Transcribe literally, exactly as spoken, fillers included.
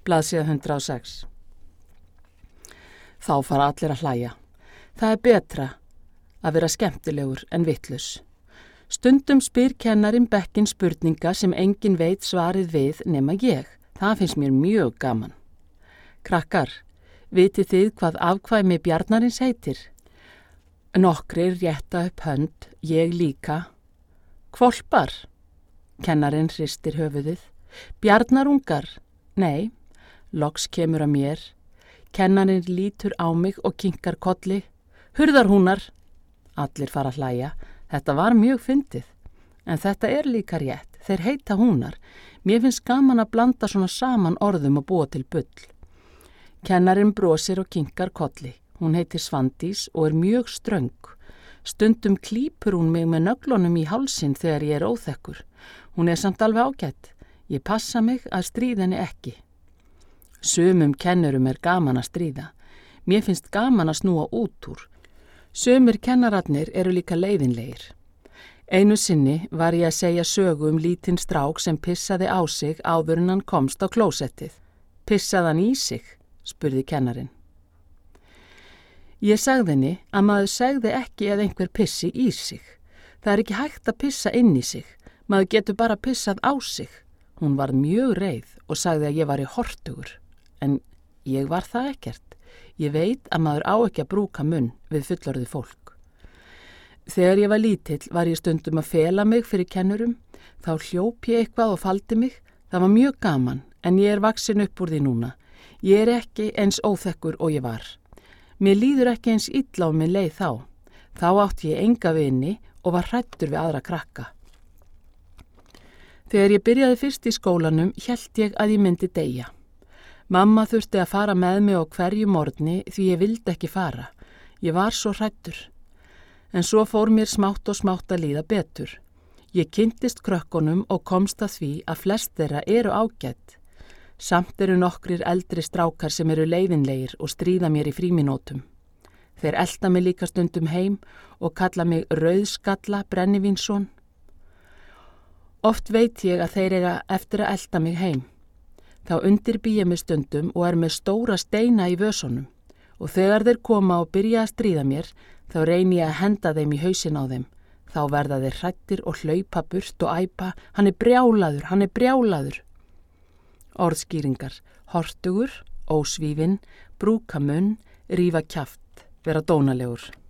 Blaðsíða hundrað og sex. Þá fara allir að hlæja. Það er betra að vera skemmtilegur en vitlaus. Stundum spyr kennarinn bekkinn spurninga sem enginn veit svarið við nema ég. Það finnst mér mjög gaman. Krakkar, vitið þið hvað afkvæmi bjarnarins heitir? Nokkrir rétta upp hönd, ég líka. Hvolpar? Kennarinn hristir höfuðið. Bjarnarungar? Nei. Loks kemur að mér. Kennarinn lítur á mig og kinkar kolli. Hurðarhúnar! Allir fara að hlæja. Þetta var mjög fyndið. En þetta er líka rétt. Þeir heita húnar. Mér finnst gaman að blanda svona saman orðum og búa til bull. Kennarinn brosir og kinkar kolli. Hún heitir Svandís og er mjög ströng. Stundum klípur hún mig með nöglunum í hálsin þegar ég er óþekkur. Hún er samt alveg ágætt. Ég passa mig að stríða henni ekki. Sumum kennurum er gaman að stríða. Mér finnst gaman að snúa út úr. Sumir kennararnir eru líka leiðinlegir. Einu sinni var ég að segja sögu um lítinn strák sem pissaði á sig áður en hann komst á klósettið. Pissaði hann í sig? Spurði kennarinn. Ég sagði henni að maður segði ekki að einhver pissi í sig. Það er ekki hægt að pissa inn í sig. Maður getur bara pissað á sig. Hún var mjög reið og sagði að ég var í hortugur. En ég var það ekkert. Ég veit að maður á ekki að brúka munn við fullorðið fólk. Þegar ég var lítill var ég stundum að fela mig fyrir kennurum. Þá hljóp ég eitthvað og faldi mig. Það var mjög gaman, en ég er vaksin upp úr því núna. Ég er ekki eins óþekkur og ég var. Mér líður ekki eins illa á minn leið þá. Þá átti ég enga vini og var hræddur við aðra krakka. Þegar ég byrjaði fyrst í skólanum hélt ég að ég myndi deyja. Mamma þurfti að fara með mig á hverju morgni því ég vildi ekki fara. Ég var svo hræddur. En svo fór mér smátt og smátt að líða betur. Ég kynntist krökkunum og komst að því að flest þeirra eru ágætt. Samt eru nokkrir eldri strákar sem eru leiðinlegir og stríða mér í frímínótum. Þeir elta mig líka stundum heim og kalla mig Rauðskalla Brennivínsson. Oft veit ég að þeir eiga eftir að elta mig heim. Þá undirbý ég mig stundum og er með stóra steina í vösunum og þegar þeir koma og byrja að stríða mér þá reyni ég að henda þeim í hausinn á þeim. Þá verða þeir hræddir og hlaupa burt og æpa, hann er brjálaður, hann er brjálaður. Orðskýringar, hortugur, ósvífin, brúka munn, rífa kjaft, vera dónalegur.